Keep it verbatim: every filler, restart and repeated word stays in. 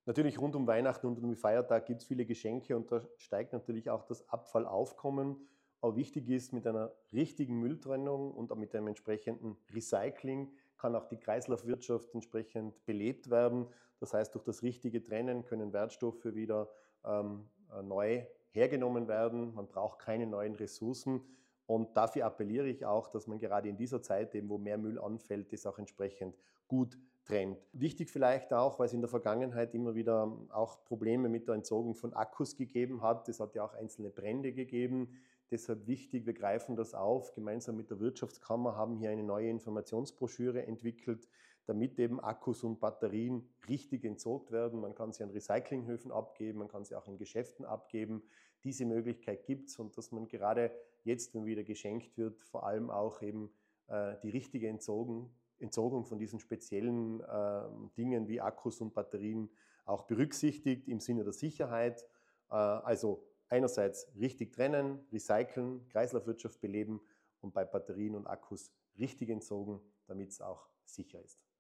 Natürlich rund um Weihnachten und um den Feiertag gibt es viele Geschenke und da steigt natürlich auch das Abfallaufkommen. Aber wichtig ist, mit einer richtigen Mülltrennung und auch mit einem entsprechenden Recycling kann auch die Kreislaufwirtschaft entsprechend belebt werden. Das heißt, durch das richtige Trennen können Wertstoffe wieder ähm, äh, neu hergenommen werden. Man braucht keine neuen Ressourcen. Und dafür appelliere ich auch, dass man gerade in dieser Zeit, eben wo mehr Müll anfällt, das auch entsprechend gut trennt. Wichtig vielleicht auch, weil es in der Vergangenheit immer wieder auch Probleme mit der Entsorgung von Akkus gegeben hat. Es hat ja auch einzelne Brände gegeben. Deshalb wichtig, wir greifen das auf. Gemeinsam mit der Wirtschaftskammer haben hier eine neue Informationsbroschüre entwickelt, damit eben Akkus und Batterien richtig entsorgt werden. Man kann sie an Recyclinghöfen abgeben, man kann sie auch in Geschäften abgeben. Diese Möglichkeit gibt es und dass man gerade jetzt, wenn wieder geschenkt wird, vor allem auch eben äh, die richtige Entsorgung, Entsorgung von diesen speziellen äh, Dingen wie Akkus und Batterien auch berücksichtigt im Sinne der Sicherheit. Äh, also einerseits richtig trennen, recyceln, Kreislaufwirtschaft beleben und bei Batterien und Akkus richtig entsorgen, damit es auch sicher ist.